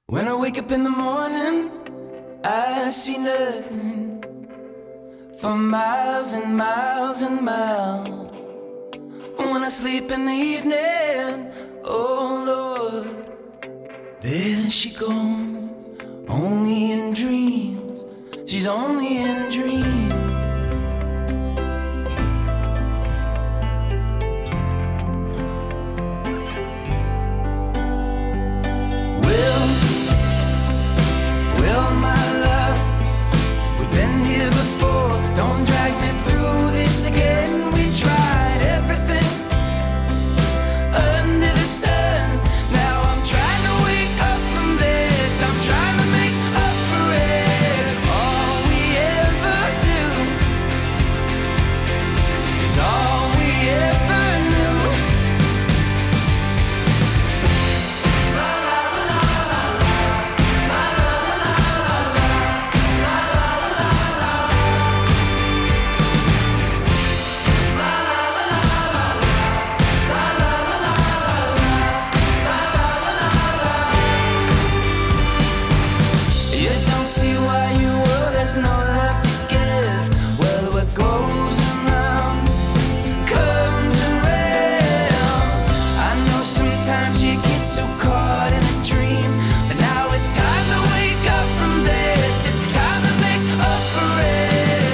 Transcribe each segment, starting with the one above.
When I wake up in the morning, I see nothing for miles and miles and miles. When I sleep in the evening, oh Lord, there she goes, only in dreams. She's only in dreams. Well, my love, we've been here before. Don't drag me through this again. We tried everything under the sun. Now I'm trying to wake up from this. I'm trying to make up for it. All we ever do is all we ever knew. La la la la la, la la la la, la la la la, la la la la. You don't see why you were, there's no love to give. Well, what goes around comes around. I know sometimes you get so caught in a dream, but now it's time to wake up from this. It's time to make up for it.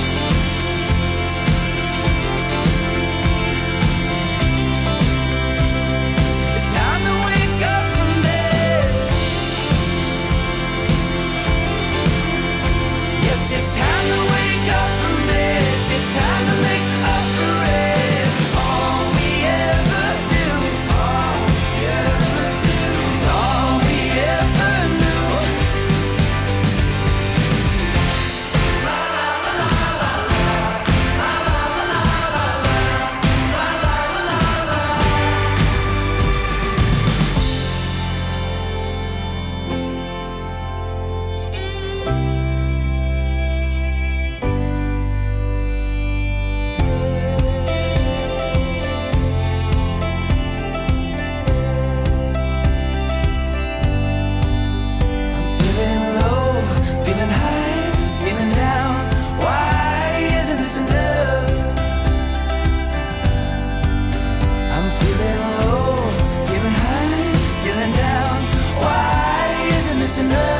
It's time to wake up from this. Yes, it's time to wake up from this. It's time to make up for it. All we ever do, all we ever do, is all we ever knew. La la la la la, la la la la la, la la la la. I'm feeling low, feeling high, feeling down. Why isn't this enough? I'm feeling low, feeling high, feeling down. Why isn't this enough?